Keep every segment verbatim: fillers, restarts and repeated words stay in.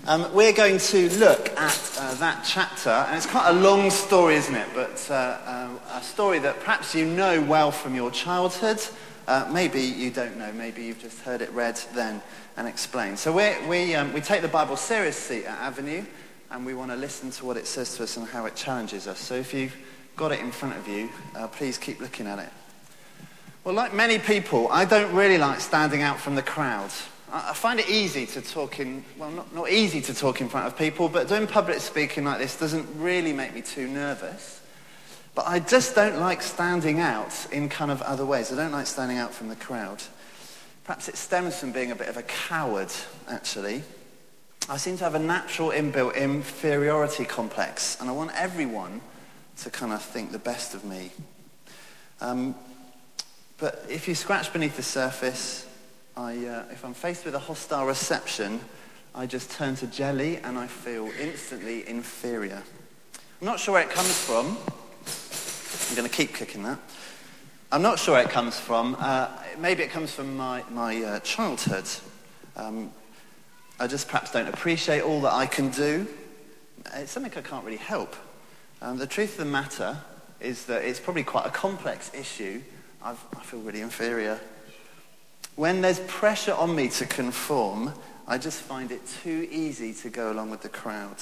Um, we're going to look at uh, that chapter, and it's quite a long story, isn't it? But uh, uh, a story that perhaps you know well from your childhood. Uh, maybe you don't know. Maybe you've just heard it read then and explained. So we we um, we take the Bible seriously at Avenue, and we want to listen to what it says to us and how it challenges us. So if you've got it in front of you, uh, please keep looking at it. Well, like many people, I don't really like standing out from the crowd. I find it easy to talk in, well, not, not easy to talk in front of people, but doing public speaking like this doesn't really make me too nervous. But I just don't like standing out in kind of other ways. I don't like standing out from the crowd. Perhaps it stems from being a bit of a coward, actually. I seem to have a natural inbuilt inferiority complex, and I want everyone to kind of think the best of me. Um, but if you scratch beneath the surface, I, uh, if I'm faced with a hostile reception, I just turn to jelly and I feel instantly inferior. I'm not sure where it comes from. I'm going to keep kicking that. I'm not sure where it comes from. Uh, maybe it comes from my, my uh, childhood. Um, I just perhaps don't appreciate all that I can do. It's something I can't really help. Um, the truth of the matter is that it's probably quite a complex issue. I've, I feel really inferior. When there's pressure on me to conform, I just find it too easy to go along with the crowd.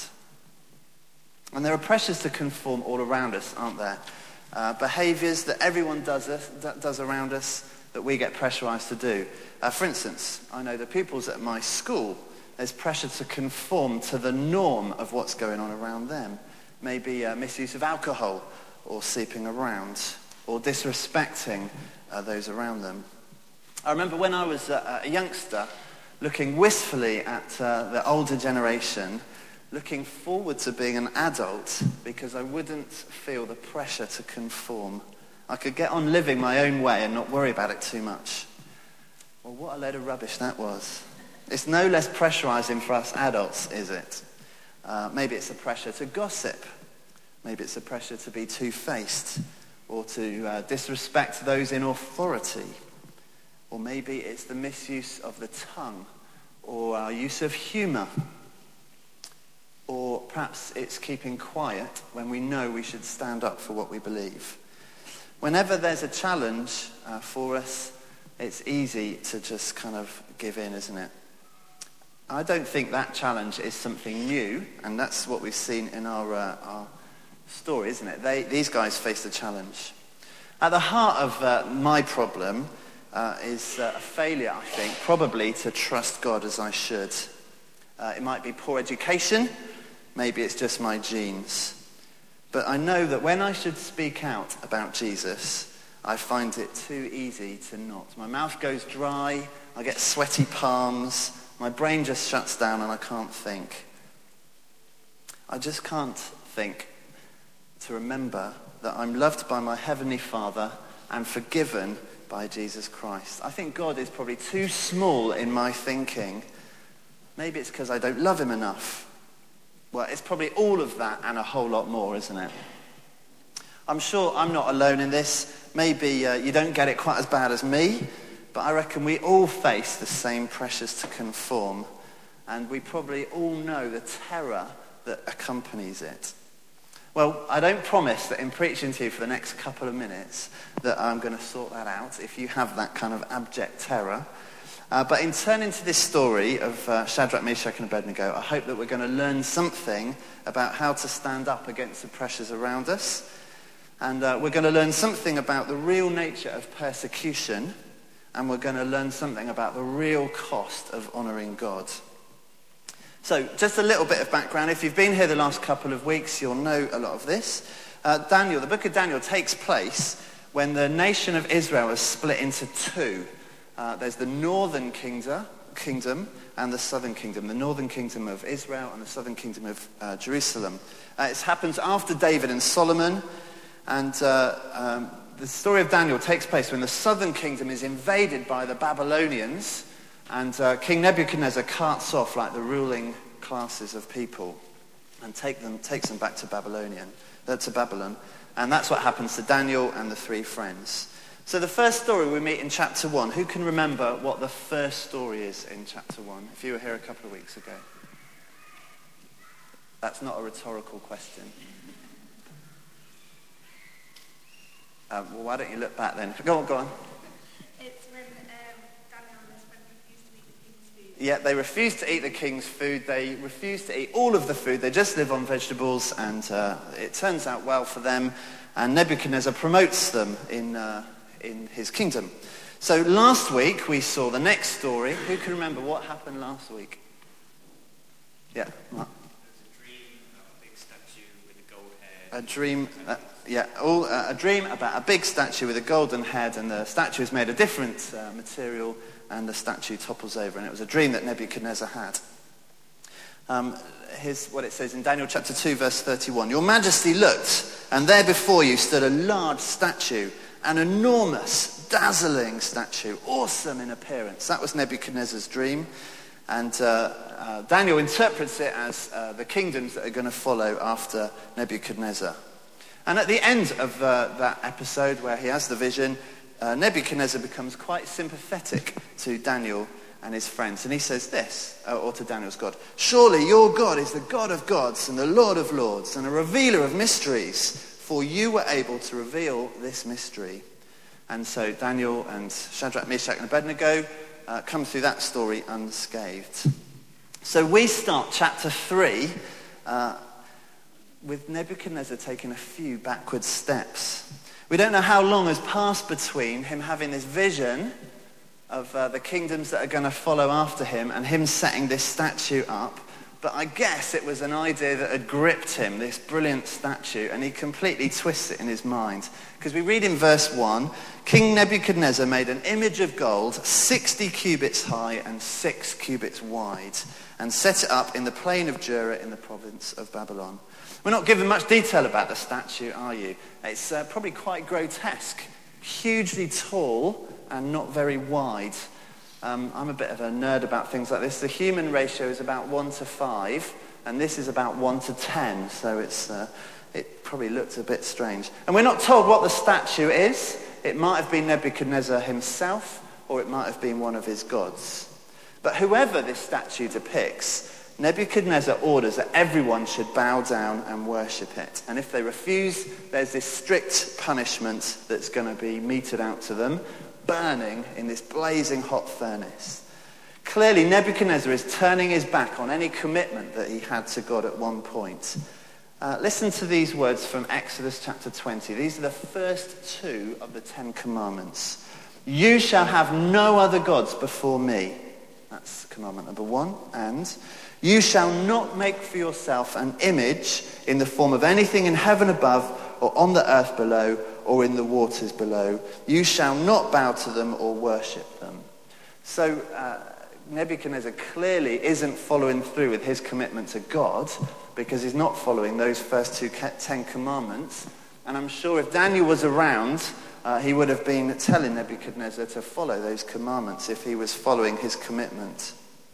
And there are pressures to conform all around us, aren't there? Uh, behaviours that everyone does, us, does around us that we get pressurised to do. Uh, for instance, I know the pupils at my school, there's pressure to conform to the norm of what's going on around them. Maybe uh, misuse of alcohol, or sleeping around, or disrespecting uh, those around them. I remember when I was a, a youngster, looking wistfully at uh, the older generation, looking forward to being an adult because I wouldn't feel the pressure to conform. I could get on living my own way and not worry about it too much. Well, what a load of rubbish that was. It's no less pressurizing for us adults, is it? Uh, maybe it's the pressure to gossip. Maybe it's the pressure to be two-faced or to uh, disrespect those in authority. Or maybe it's the misuse of the tongue, or our use of humour. Or perhaps it's keeping quiet when we know we should stand up for what we believe. Whenever there's a challenge uh, for us, it's easy to just kind of give in, isn't it? I don't think that challenge is something new, and that's what we've seen in our, uh, our story, isn't it? They, these guys faced a challenge. At the heart of uh, my problem Uh, is uh, a failure, I think, probably to trust God as I should. Uh, it might be poor education, maybe it's just my genes. But I know that when I should speak out about Jesus, I find it too easy to not. My mouth goes dry, I get sweaty palms, my brain just shuts down and I can't think. I just can't think to remember that I'm loved by my Heavenly Father and forgiven by Jesus Christ. I think God is probably too small in my thinking. Maybe it's because I don't love him enough. Well, it's probably all of that and a whole lot more, isn't it? I'm sure I'm not alone in this. Maybe uh, you don't get it quite as bad as me, but I reckon we all face the same pressures to conform, and we probably all know the terror that accompanies it. Well, I don't promise that in preaching to you for the next couple of minutes that I'm going to sort that out if you have that kind of abject terror. Uh, but in turning to this story of uh, Shadrach, Meshach and Abednego, I hope that we're going to learn something about how to stand up against the pressures around us. And uh, we're going to learn something about the real nature of persecution. And we're going to learn something about the real cost of honouring God. So, just a little bit of background. If you've been here the last couple of weeks, you'll know a lot of this. Uh, Daniel, the book of Daniel takes place when the nation of Israel is split into two. Uh, there's the northern kingdom, kingdom and the southern kingdom. The northern kingdom of Israel and the southern kingdom of uh, Jerusalem. Uh, it happens after David and Solomon. And uh, um, the story of Daniel takes place when the southern kingdom is invaded by the Babylonians. And uh, King Nebuchadnezzar carts off like the ruling classes of people and take them, takes them back to Babylonian, uh, to Babylon. And that's what happens to Daniel and the three friends. So the first story we meet in chapter one. Who can remember what the first story is in chapter one? If you were here a couple of weeks ago. That's not a rhetorical question. Um, well, why don't you look back then? Go on, go on. It's when um, Daniel and his friend refused to eat the king's food. Yeah, they refuse to eat the king's food. They refuse to eat all of the food. They just live on vegetables, and uh, it turns out well for them. And Nebuchadnezzar promotes them in uh, in his kingdom. So last week we saw the next story. Who can remember what happened last week? Yeah, Mark. A dream, uh, yeah, all, uh, a dream about a big statue with a golden head, and the statue is made of different uh, material, and the statue topples over. And it was a dream that Nebuchadnezzar had. Um, here's what it says in Daniel chapter two, verse thirty-one. Your Majesty looked, and there before you stood a large statue, an enormous, dazzling statue, awesome in appearance. That was Nebuchadnezzar's dream. And uh, uh, Daniel interprets it as uh, the kingdoms that are going to follow after Nebuchadnezzar. And at the end of uh, that episode where he has the vision, uh, Nebuchadnezzar becomes quite sympathetic to Daniel and his friends. And he says this, uh, or to Daniel's God, surely your God is the God of gods and the Lord of lords and a revealer of mysteries, for you were able to reveal this mystery. And so Daniel and Shadrach, Meshach and Abednego Uh, come through that story unscathed. So we start chapter three uh, with Nebuchadnezzar taking a few backward steps. We don't know how long has passed between him having this vision of uh, the kingdoms that are going to follow after him and him setting this statue up. But I guess it was an idea that had gripped him, this brilliant statue, and he completely twists it in his mind. Because we read in verse one, King Nebuchadnezzar made an image of gold sixty cubits high and six cubits wide, and set it up in the plain of Dura in the province of Babylon. We're not given much detail about the statue, are you? It's uh, probably quite grotesque, hugely tall and not very wide. Um, I'm a bit of a nerd about things like this. The human ratio is about one to five, and this is about one to ten, so it's uh, it probably looks a bit strange. And we're not told what the statue is. It might have been Nebuchadnezzar himself, or it might have been one of his gods. But whoever this statue depicts, Nebuchadnezzar orders that everyone should bow down and worship it. And if they refuse, there's this strict punishment that's going to be meted out to them, burning in this blazing hot furnace. Clearly, Nebuchadnezzar is turning his back on any commitment that he had to God at one point. Uh, listen to these words from Exodus chapter twenty. These are the first two of the Ten Commandments. You shall have no other gods before me. That's commandment number one. And you shall not make for yourself an image in the form of anything in heaven above or on the earth below or in the waters below. You shall not bow to them or worship them. So uh, Nebuchadnezzar clearly isn't following through with his commitment to God, because he's not following those first two Ten Commandments. And I'm sure if Daniel was around, uh, he would have been telling Nebuchadnezzar to follow those commandments if he was following his commitment.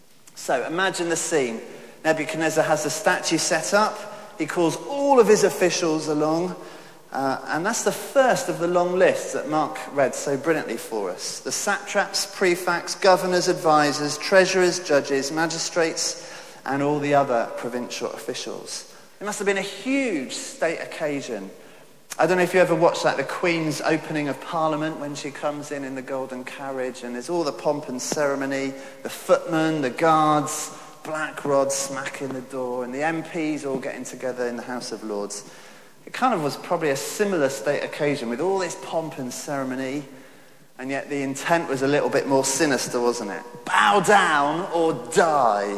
So imagine the scene. Nebuchadnezzar has the statue set up. He calls all of his officials along. Uh, and that's the first of the long list that Mark read so brilliantly for us. The satraps, prefects, governors, advisors, treasurers, judges, magistrates, and all the other provincial officials. It must have been a huge state occasion. I don't know if you ever watched like the Queen's opening of Parliament when she comes in in the golden carriage, and there's all the pomp and ceremony, the footmen, the guards, black rods smacking the door, and the M Ps all getting together in the House of Lords. It kind of was probably a similar state occasion with all this pomp and ceremony, and yet the intent was a little bit more sinister, wasn't it? Bow down or die.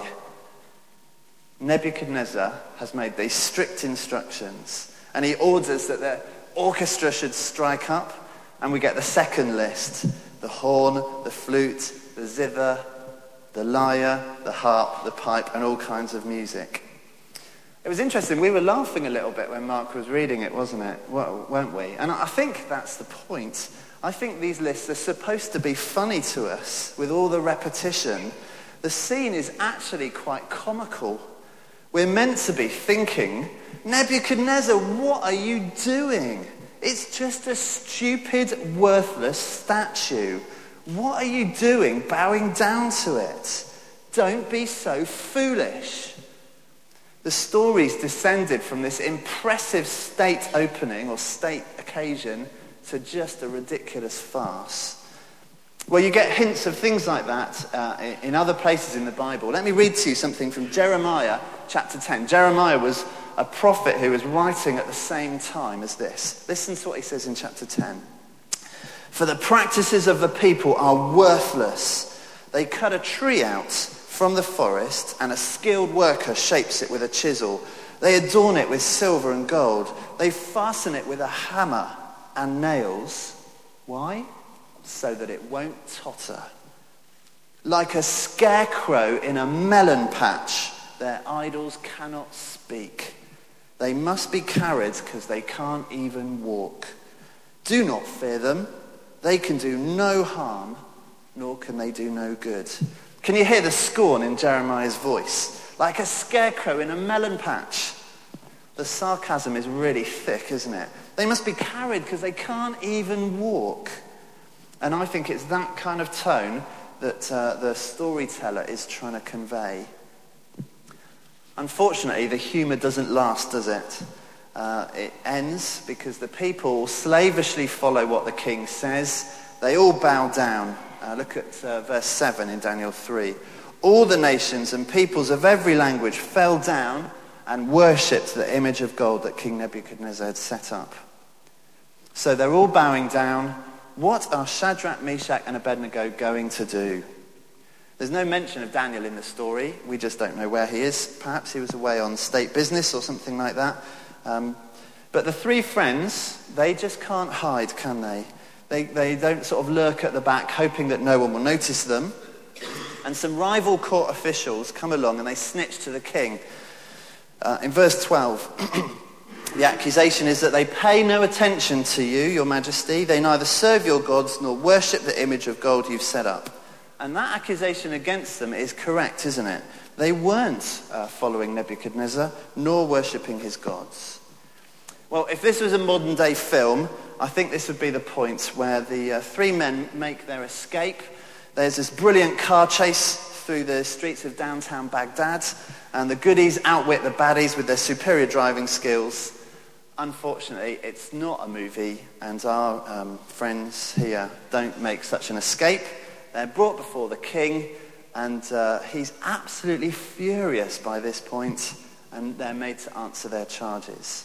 Nebuchadnezzar has made these strict instructions, and he orders that the orchestra should strike up, and we get the second list: the horn, the flute, the zither, the lyre, the harp, the pipe, and all kinds of music. It was interesting, we were laughing a little bit when Mark was reading it, wasn't it? Well, weren't we? And I think that's the point. I think these lists are supposed to be funny to us with all the repetition. The scene is actually quite comical. We're meant to be thinking, Nebuchadnezzar, what are you doing? It's just a stupid, worthless statue. What are you doing bowing down to it? Don't be so foolish. The story's descended from this impressive state opening or state occasion to just a ridiculous farce. Well, you get hints of things like that uh, in other places in the Bible. Let me read to you something from Jeremiah chapter ten. Jeremiah was a prophet who was writing at the same time as this. Listen to what he says in chapter ten. For the practices of the people are worthless. They cut a tree out from the forest, and a skilled worker shapes it with a chisel. They adorn it with silver and gold. They fasten it with a hammer and nails. Why? So that it won't totter. Like a scarecrow in a melon patch, their idols cannot speak. They must be carried because they can't even walk. Do not fear them. They can do no harm, nor can they do no good. Can you hear the scorn in Jeremiah's voice? Like a scarecrow in a melon patch. The sarcasm is really thick, isn't it? They must be carried because they can't even walk. And I think it's that kind of tone that uh, the storyteller is trying to convey. Unfortunately, the humour doesn't last, does it? Uh, it ends because the people slavishly follow what the king says. They all bow down. Uh, look at uh, verse seven in Daniel three. All the nations and peoples of every language fell down and worshipped the image of gold that King Nebuchadnezzar had set up. So they're all bowing down. What are Shadrach, Meshach, and Abednego going to do? There's no mention of Daniel in the story. We just don't know where he is. Perhaps he was away on state business or something like that. Um, but the three friends, they just can't hide, can they? They, they don't sort of lurk at the back, hoping that no one will notice them. And some rival court officials come along and they snitch to the king. Uh, in verse twelve, the accusation is that they pay no attention to you, your majesty. They neither serve your gods nor worship the image of gold you've set up. And that accusation against them is correct, isn't it? They weren't uh, following Nebuchadnezzar nor worshipping his gods. Well, if this was a modern day film, I think this would be the point where the uh, three men make their escape. There's this brilliant car chase through the streets of downtown Baghdad, and the goodies outwit the baddies with their superior driving skills. Unfortunately, it's not a movie, and our um, friends here don't make such an escape. They're brought before the king, and uh, he's absolutely furious by this point, and they're made to answer their charges.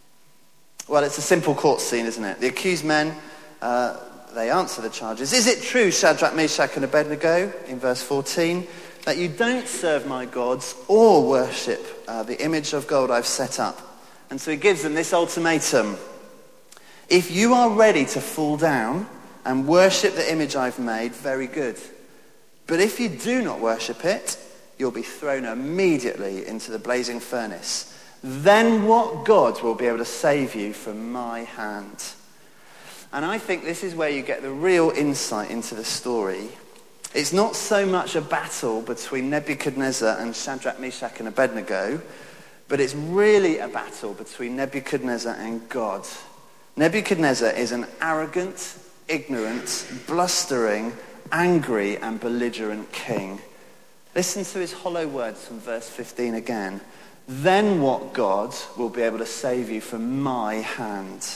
Well, it's a simple court scene, isn't it? The accused men, uh, they answer the charges. Is it true, Shadrach, Meshach, and Abednego, in verse fourteen, that you don't serve my gods or worship uh, the image of gold I've set up? And so he gives them this ultimatum. If you are ready to fall down and worship the image I've made, very good. But if you do not worship it, you'll be thrown immediately into the blazing furnace. Then what God will be able to save you from my hand? And I think this is where you get the real insight into the story. It's not so much a battle between Nebuchadnezzar and Shadrach, Meshach, and Abednego, but it's really a battle between Nebuchadnezzar and God. Nebuchadnezzar is an arrogant, ignorant, blustering, angry, and belligerent king. Listen to his hollow words from verse fifteen again. Then what God will be able to save you from my hand?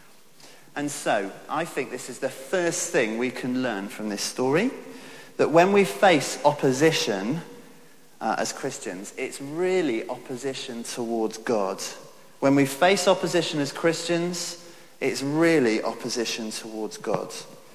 And so, I think this is the first thing we can learn from this story, that when we face opposition uh, as Christians, it's really opposition towards God. When we face opposition as Christians, it's really opposition towards God.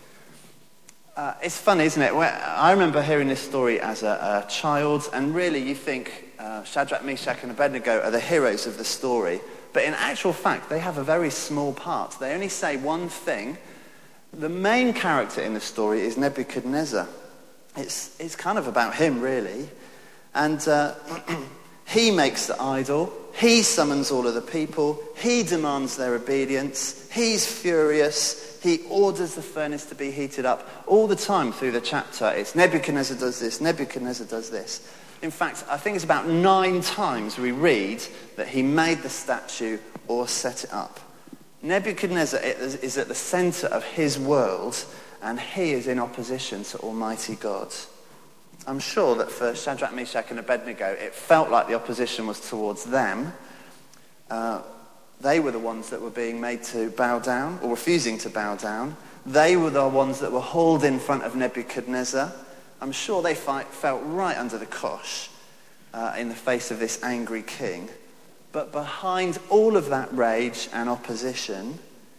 Uh, it's funny, isn't it? I remember hearing this story as a, a child, and really you think uh, Shadrach, Meshach, and Abednego are the heroes of the story. But in actual fact, they have a very small part. They only say one thing. The main character in the story is Nebuchadnezzar. It's, it's kind of about him, really. And uh, he makes the idol. He summons all of the people. He demands their obedience. He's furious. He orders the furnace to be heated up. All the time through the chapter, it's Nebuchadnezzar does this, Nebuchadnezzar does this. In fact, I think it's about nine times we read that he made the statue or set it up. Nebuchadnezzar is at the center of his world, and he is in opposition to Almighty God. I'm sure that for Shadrach, Meshach and Abednego, it felt like the opposition was towards them. Uh, they were the ones that were being made to bow down, or refusing to bow down. They were the ones that were hauled in front of Nebuchadnezzar. I'm sure they fight, felt right under the cosh uh, in the face of this angry king. But behind all of that rage and opposition,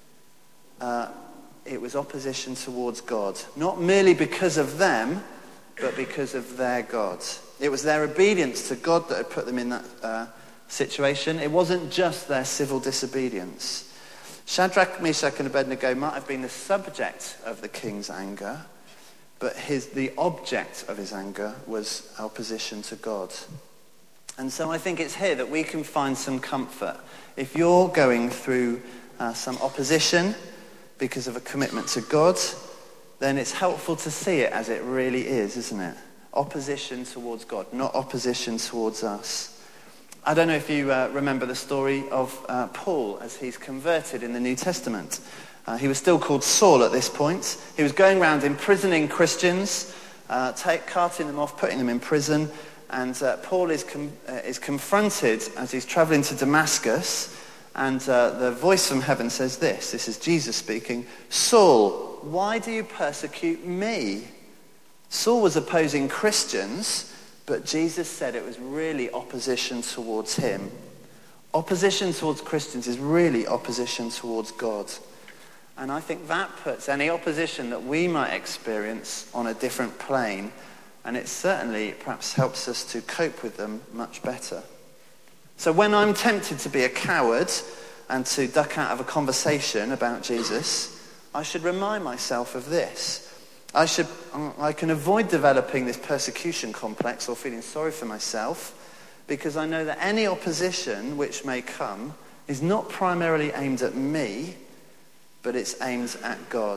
uh, it was opposition towards God. Not merely because of them, but because of their God. It was their obedience to God that had put them in that uh, situation. It wasn't just their civil disobedience. Shadrach, Meshach and Abednego might have been the subject of the king's anger, but his, the object of his anger was opposition to God. And so I think it's here that we can find some comfort. If you're going through uh, some opposition because of a commitment to God, then it's helpful to see it as it really is, isn't it? Opposition towards God, not opposition towards us. I don't know if you uh, remember the story of uh, Paul as he's converted in the New Testament. Uh, he was still called Saul at this point. He was going around imprisoning Christians, uh, take, carting them off, putting them in prison. And uh, Paul is, com- uh, is confronted as he's traveling to Damascus. And uh, the voice from heaven says this. This is Jesus speaking. Saul, why do you persecute me? Saul was opposing Christians, but Jesus said it was really opposition towards him. Opposition towards Christians is really opposition towards God. And I think that puts any opposition that we might experience on a different plane. And it certainly perhaps helps us to cope with them much better. So when I'm tempted to be a coward and to duck out of a conversation about Jesus, I should remind myself of this. I should, I can avoid developing this persecution complex or feeling sorry for myself, because I know that any opposition which may come is not primarily aimed at me, but it's aimed at God.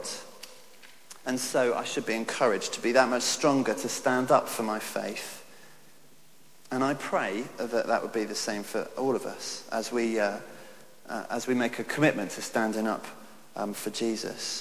And so I should be encouraged to be that much stronger to stand up for my faith. And I pray that that would be the same for all of us as we uh, uh, as we make a commitment to standing up um, for Jesus.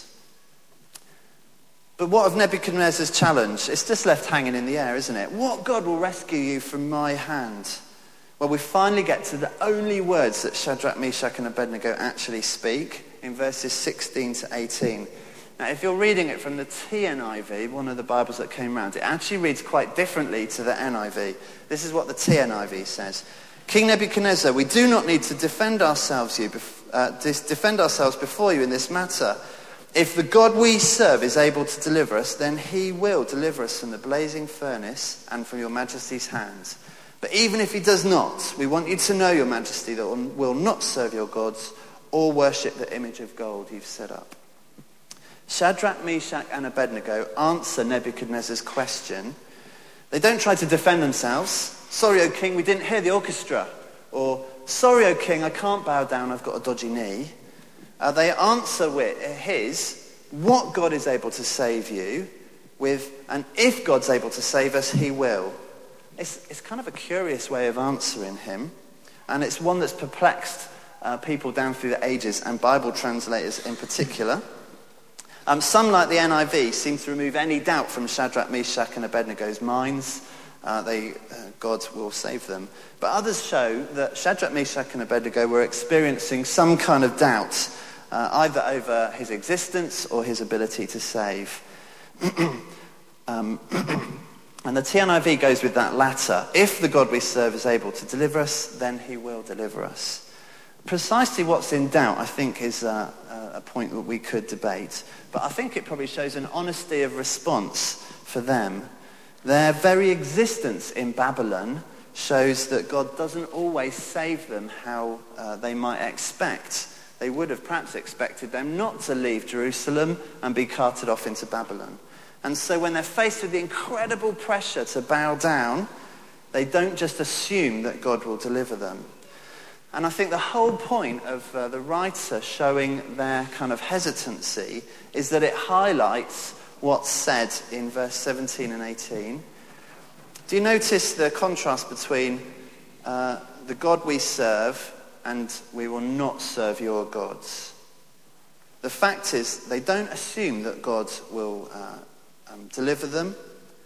But what of Nebuchadnezzar's challenge? It's just left hanging in the air, isn't it? What God will rescue you from my hand? Well, we finally get to the only words that Shadrach, Meshach and Abednego actually speak in verses sixteen to eighteen. Now, if you're reading it from the T N I V, one of the Bibles that came around, it actually reads quite differently to the N I V. This is what the T N I V says. King Nebuchadnezzar, we do not need to defend ourselves, you, uh, defend ourselves before you in this matter. If the God we serve is able to deliver us, then he will deliver us from the blazing furnace and from your majesty's hands. But even if he does not, we want you to know, your majesty, that we will not serve your gods or worship the image of gold you've set up. Shadrach, Meshach and Abednego answer Nebuchadnezzar's question. They don't try to defend themselves. Sorry, O king, we didn't hear the orchestra. Or, sorry, O king, I can't bow down, I've got a dodgy knee. Uh, they answer with his, what God is able to save you, with, and if God's able to save us, he will. It's, it's kind of a curious way of answering him. And it's one that's perplexed uh, people down through the ages, and Bible translators in particular. Um, some, like the N I V, seem to remove any doubt from Shadrach, Meshach and Abednego's minds. Uh, they, uh, God will save them. But others show that Shadrach, Meshach and Abednego were experiencing some kind of doubt, uh, either over his existence or his ability to save. um, and the T N I V goes with that latter. If the God we serve is able to deliver us, then he will deliver us. Precisely what's in doubt, I think, is uh, a point that we could debate. But I think it probably shows an honesty of response for them. Their very existence in Babylon shows that God doesn't always save them how uh, they might expect. They would have perhaps expected them not to leave Jerusalem and be carted off into Babylon. And so when they're faced with the incredible pressure to bow down, they don't just assume that God will deliver them. And I think the whole point of uh, the writer showing their kind of hesitancy is that it highlights what's said in verse seventeen and eighteen. Do you notice the contrast between uh, the God we serve and we will not serve your gods? The fact is, they don't assume that God will uh, um, deliver them.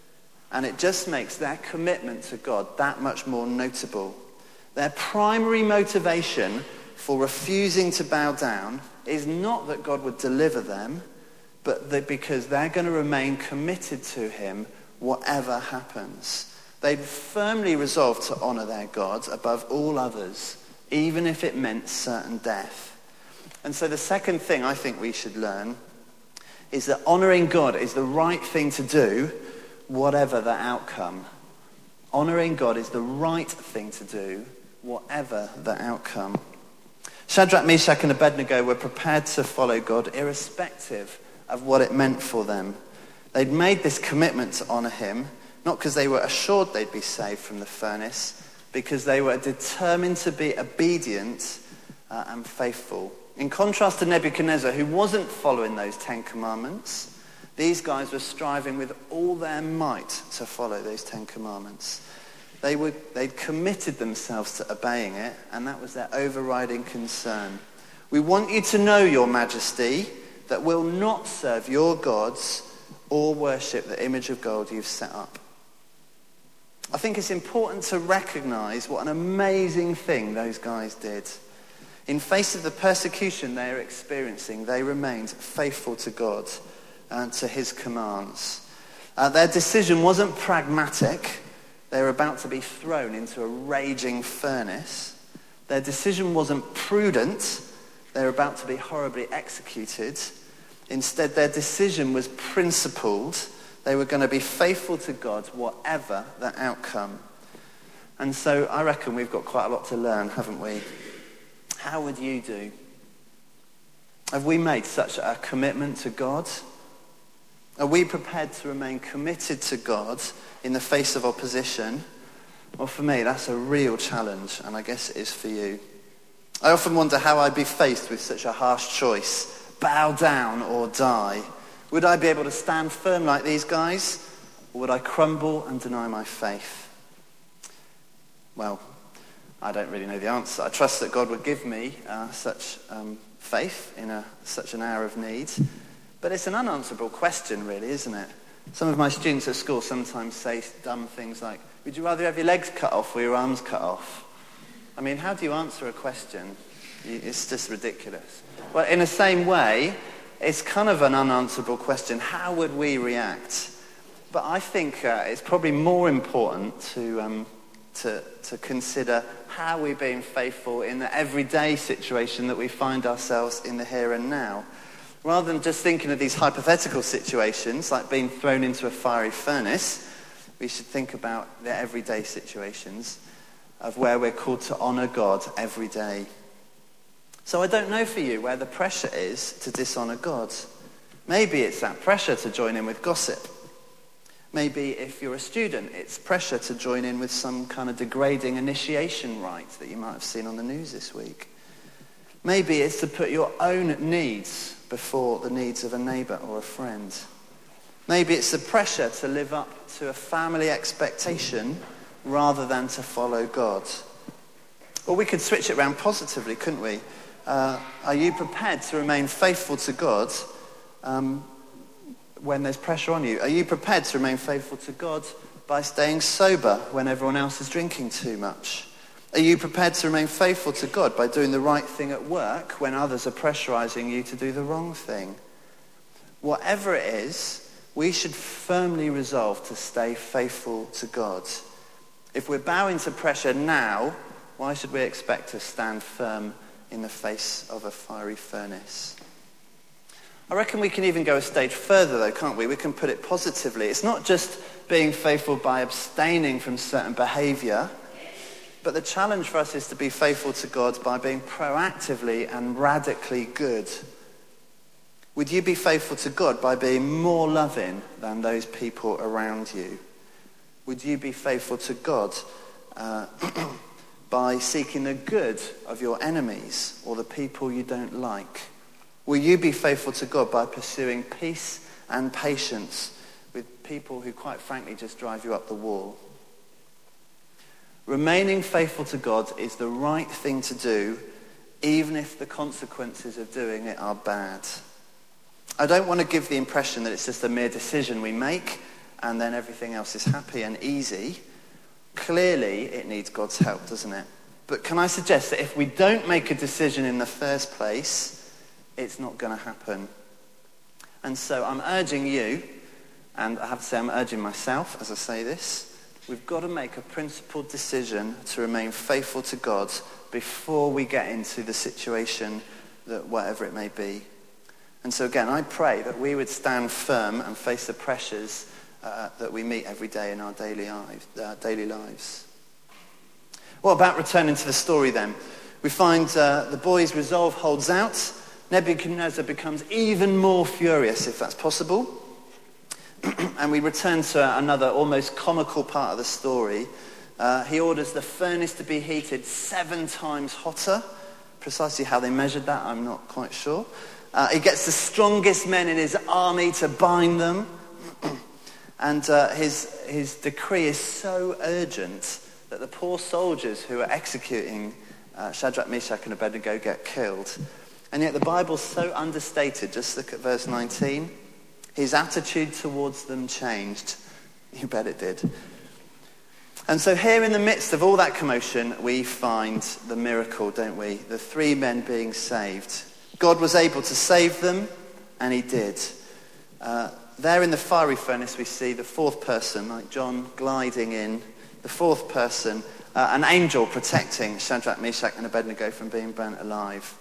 And it just makes their commitment to God that much more notable. Their primary motivation for refusing to bow down is not that God would deliver them, but that because they're going to remain committed to him whatever happens. They'd firmly resolved to honour their God above all others, even if it meant certain death. And so the second thing I think we should learn is that honouring God is the right thing to do, whatever the outcome. Honouring God is the right thing to do, whatever the outcome. Shadrach, Meshach and Abednego were prepared to follow God irrespective of what it meant for them. They'd made this commitment to honour him, not because they were assured they'd be saved from the furnace, because they were determined to be obedient uh, and faithful. In contrast to Nebuchadnezzar, who wasn't following those Ten Commandments, these guys were striving with all their might to follow those Ten Commandments. They were, they'd committed themselves to obeying it, and that was their overriding concern. We want you to know, Your Majesty, that we'll not serve your gods or worship the image of gold you've set up. I think it's important to recognise what an amazing thing those guys did. In face of the persecution they are experiencing, they remained faithful to God and to his commands. Uh, their decision wasn't pragmatic. They were about to be thrown into a raging furnace. Their decision wasn't prudent. They were about to be horribly executed. Instead, their decision was principled. They were going to be faithful to God, whatever the outcome. And so I reckon we've got quite a lot to learn, haven't we? How would you do? Have we made such a commitment to God? Are we prepared to remain committed to God in the face of opposition? Well, for me, that's a real challenge, and I guess it is for you. I often wonder how I'd be faced with such a harsh choice. Bow down or die. Would I be able to stand firm like these guys? Or would I crumble and deny my faith? Well, I don't really know the answer. I trust that God would give me uh, such um, faith in a, such an hour of need. But it's an unanswerable question, really, isn't it? Some of my students at school sometimes say dumb things like, would you rather have your legs cut off or your arms cut off? I mean, how do you answer a question? It's just ridiculous. Well, in the same way, it's kind of an unanswerable question. How would we react? But I think uh, it's probably more important to, um, to, to consider how we're being faithful in the everyday situation that we find ourselves in the here and now. Rather than just thinking of these hypothetical situations, like being thrown into a fiery furnace, we should think about the everyday situations of where we're called to honour God every day. So I don't know for you where the pressure is to dishonour God. Maybe it's that pressure to join in with gossip. Maybe if you're a student, it's pressure to join in with some kind of degrading initiation rite that you might have seen on the news this week. Maybe it's to put your own needs before the needs of a neighbour or a friend. Maybe it's the pressure to live up to a family expectation rather than to follow God. Or we could switch it around positively, couldn't we? Uh, are you prepared to remain faithful to God um, when there's pressure on you? Are you prepared to remain faithful to God by staying sober when everyone else is drinking too much? Are you prepared to remain faithful to God by doing the right thing at work when others are pressurizing you to do the wrong thing? Whatever it is, we should firmly resolve to stay faithful to God. If we're bowing to pressure now, why should we expect to stand firm in the face of a fiery furnace? I reckon we can even go a stage further though, can't we? We can put it positively. It's not just being faithful by abstaining from certain behaviour, but the challenge for us is to be faithful to God by being proactively and radically good. Would you be faithful to God by being more loving than those people around you? Would you be faithful to God uh, by seeking the good of your enemies or the people you don't like? Will you be faithful to God by pursuing peace and patience with people who, quite frankly, just drive you up the wall? Remaining faithful to God is the right thing to do, even if the consequences of doing it are bad. I don't want to give the impression that it's just a mere decision we make and then everything else is happy and easy. Clearly, it needs God's help, doesn't it? But can I suggest that if we don't make a decision in the first place, it's not going to happen. And so I'm urging you, and I have to say I'm urging myself as I say this, we've got to make a principled decision to remain faithful to God before we get into the situation, that whatever it may be. And so again, I pray that we would stand firm and face the pressures uh, that we meet every day in our daily lives, uh, daily lives. What about returning to the story then? We find uh, the boy's resolve holds out. Nebuchadnezzar becomes even more furious, if that's possible. And we return to another almost comical part of the story. Uh, he orders the furnace to be heated seven times hotter. Precisely how they measured that, I'm not quite sure. Uh, he gets the strongest men in his army to bind them. And uh, his, his decree is so urgent that the poor soldiers who are executing uh, Shadrach, Meshach, and Abednego get killed. And yet the Bible's so understated. Just look at verse nineteen. His attitude towards them changed. You bet it did. And so here in the midst of all that commotion, we find the miracle, don't we? The three men being saved. God was able to save them, and he did. Uh, there in the fiery furnace we see the fourth person, like John, gliding in. The fourth person, uh, an angel protecting Shadrach, Meshach, and Abednego from being burnt alive.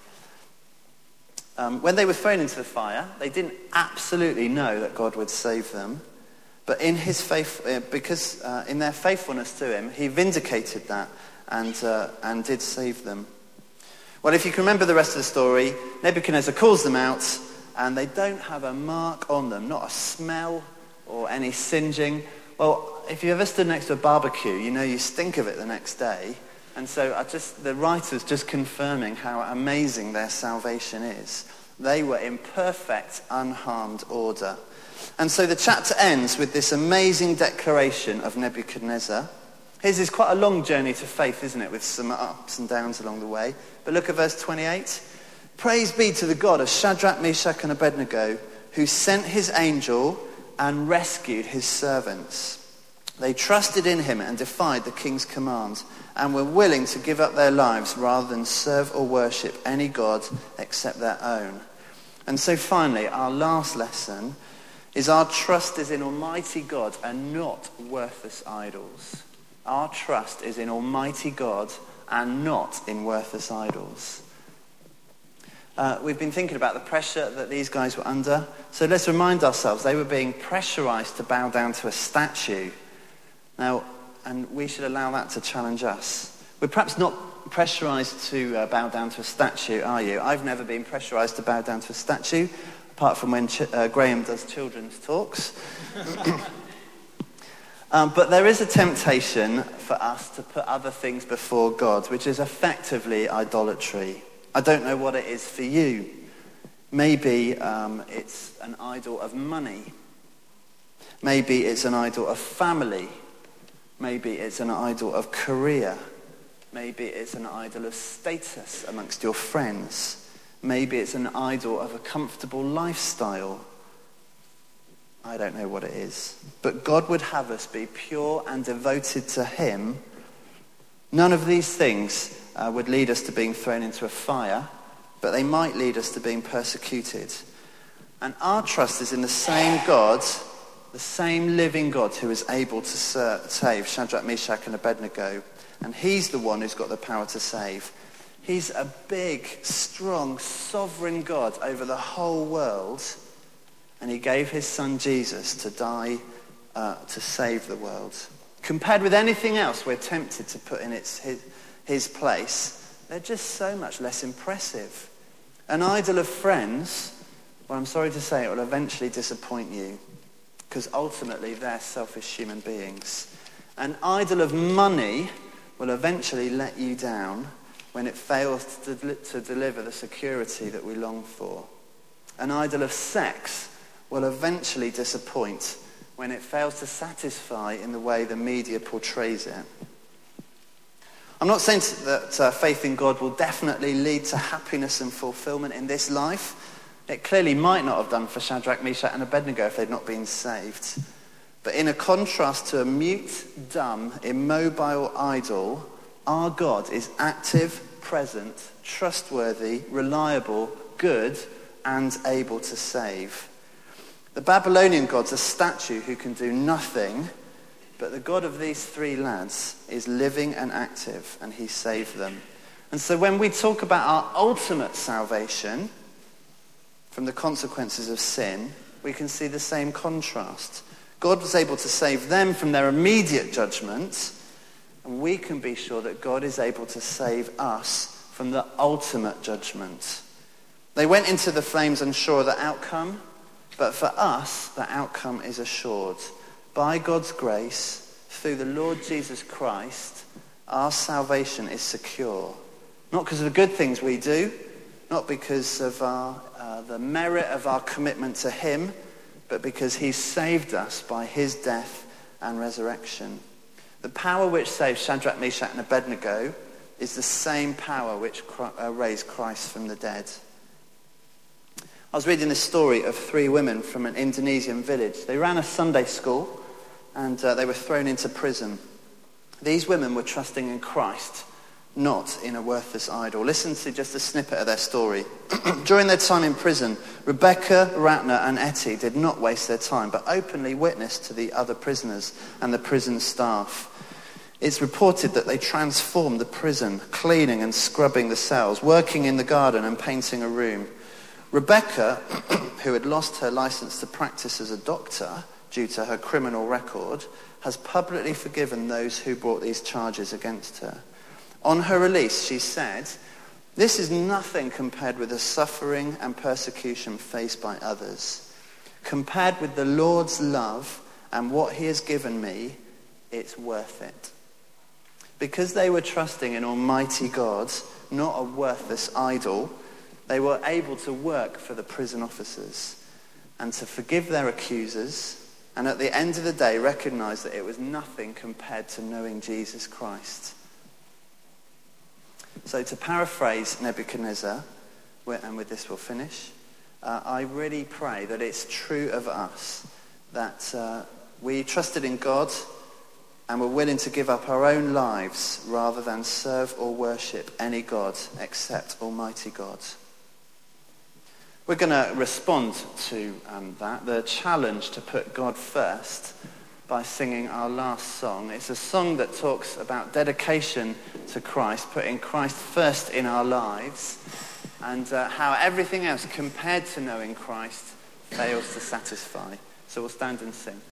Um, when they were thrown into the fire, they didn't absolutely know that God would save them. But in his faith, uh, because uh, in their faithfulness to him, he vindicated that and uh, and did save them. Well, if you can remember the rest of the story, Nebuchadnezzar calls them out, and they don't have a mark on them, not a smell or any singeing. Well, if you ever stood next to a barbecue, you know you stink of it the next day. And so I just the writer's just confirming how amazing their salvation is. They were in perfect, unharmed order. And so the chapter ends with this amazing declaration of Nebuchadnezzar. His is quite a long journey to faith, isn't it, with some ups and downs along the way. But look at verse twenty-eight. Praise be to the God of Shadrach, Meshach, and Abednego, who sent his angel and rescued his servants. They trusted in him and defied the king's command, and were willing to give up their lives rather than serve or worship any god except their own. And so finally, our last lesson is our trust is in Almighty God and not worthless idols. Our trust is in Almighty God and not in worthless idols. Uh, we've been thinking about the pressure that these guys were under. So let's remind ourselves, they were being pressurized to bow down to a statue. Now, and we should allow that to challenge us. We're perhaps not pressurized to uh, bow down to a statue, are you? I've never been pressurized to bow down to a statue, apart from when Ch- uh, Graham does children's talks. um, but there is a temptation for us to put other things before God, which is effectively idolatry. I don't know what it is for you. Maybe um, it's an idol of money. Maybe it's an idol of family. Maybe it's an idol of career. Maybe it's an idol of status amongst your friends. Maybe it's an idol of a comfortable lifestyle. I don't know what it is. But God would have us be pure and devoted to him. None of these things uh, would lead us to being thrown into a fire, but they might lead us to being persecuted. And our trust is in the same God, the same living God who is able to save Shadrach, Meshach, and Abednego. And he's the one who's got the power to save. He's a big, strong, sovereign God over the whole world. And he gave his son Jesus to die uh, to save the world. Compared with anything else we're tempted to put in its his, his place, they're just so much less impressive. An idol of friends, well, I'm sorry to say, it will eventually disappoint you, because ultimately they're selfish human beings. An idol of money will eventually let you down when it fails to, de- to deliver the security that we long for. An idol of sex will eventually disappoint when it fails to satisfy in the way the media portrays it. I'm not saying that uh, faith in God will definitely lead to happiness and fulfillment in this life. It clearly might not have done for Shadrach, Meshach, and Abednego if they'd not been saved. But in a contrast to a mute, dumb, immobile idol, our God is active, present, trustworthy, reliable, good, and able to save. The Babylonian god's a statue who can do nothing, but the God of these three lads is living and active, and he saved them. And so when we talk about our ultimate salvation from the consequences of sin, we can see the same contrast. God was able to save them from their immediate judgment, and we can be sure that God is able to save us from the ultimate judgment. They went into the flames unsure of the outcome, but for us, the outcome is assured. By God's grace, through the Lord Jesus Christ, our salvation is secure. Not because of the good things we do, not because of our, uh, the merit of our commitment to him, but because he saved us by his death and resurrection. The power which saved Shadrach, Meshach, and Abednego is the same power which raised Christ from the dead. I was reading this story of three women from an Indonesian village. They ran a Sunday school and uh, they were thrown into prison. These women were trusting in Christ, not in a worthless idol. Listen to just a snippet of their story. During their time in prison, Rebecca, Ratner and Etty did not waste their time, but openly witnessed to the other prisoners and the prison staff. It's reported that they transformed the prison, cleaning and scrubbing the cells, working in the garden and painting a room. Rebecca, who had lost her license to practice as a doctor due to her criminal record, has publicly forgiven those who brought these charges against her. On her release, she said, "This is nothing compared with the suffering and persecution faced by others. Compared with the Lord's love and what he has given me, it's worth it." Because they were trusting in Almighty God, not a worthless idol, they were able to work for the prison officers and to forgive their accusers, and at the end of the day recognize that it was nothing compared to knowing Jesus Christ. So to paraphrase Nebuchadnezzar, and with this we'll finish, uh, I really pray that it's true of us that uh, we trusted in God and were willing to give up our own lives rather than serve or worship any God except Almighty God. We're going to respond to um, that, the challenge to put God first, by singing our last song. It's a song that talks about dedication to Christ, putting Christ first in our lives, and uh, how everything else compared to knowing Christ fails to satisfy. So we'll stand and sing.